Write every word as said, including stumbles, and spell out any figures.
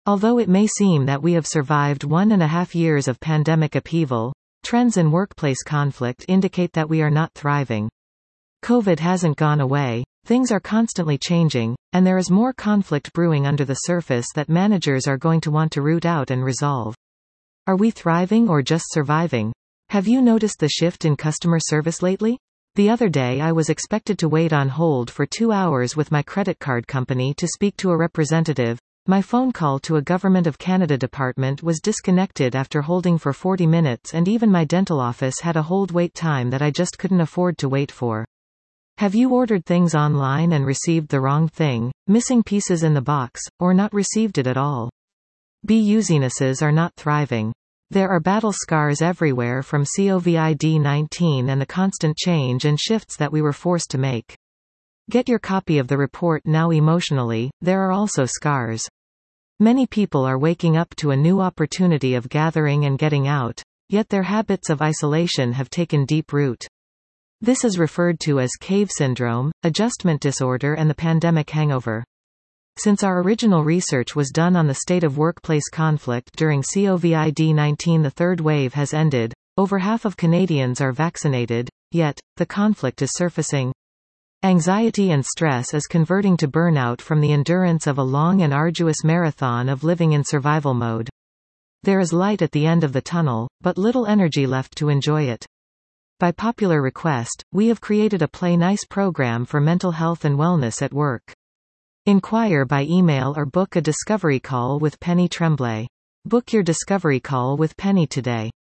Although it may seem that we have survived one and a half years of pandemic upheaval, trends in workplace conflict indicate that we are not thriving. COVID hasn't gone away, things are constantly changing, and there is more conflict brewing under the surface that managers are going to want to root out and resolve. Are we thriving or just surviving? Have you noticed the shift in customer service lately? The other day I was expected to wait on hold for two hours with my credit card company to speak to a representative. My phone call to a Government of Canada department was disconnected after holding for forty minutes, and even my dental office had a hold wait time that I just couldn't afford to wait for. Have you ordered things online and received the wrong thing, missing pieces in the box, or not received it at all? Businesses are not thriving. There are battle scars everywhere from COVID nineteen and the constant change and shifts that we were forced to make. Get your copy of the report now. Emotionally, there are also scars. Many people are waking up to a new opportunity of gathering and getting out, yet their habits of isolation have taken deep root. This is referred to as cave syndrome, adjustment disorder, and the pandemic hangover. Since our original research was done on the state of workplace conflict during COVID nineteen, the third wave has ended. Over half of Canadians are vaccinated, yet, the conflict is surfacing. Anxiety and stress is converting to burnout from the endurance of a long and arduous marathon of living in survival mode. There is light at the end of the tunnel, but little energy left to enjoy it. By popular request, we have created a Play Nice program for mental health and wellness at work. Inquire by email or book a discovery call with Penny Tremblay. Book your discovery call with Penny today.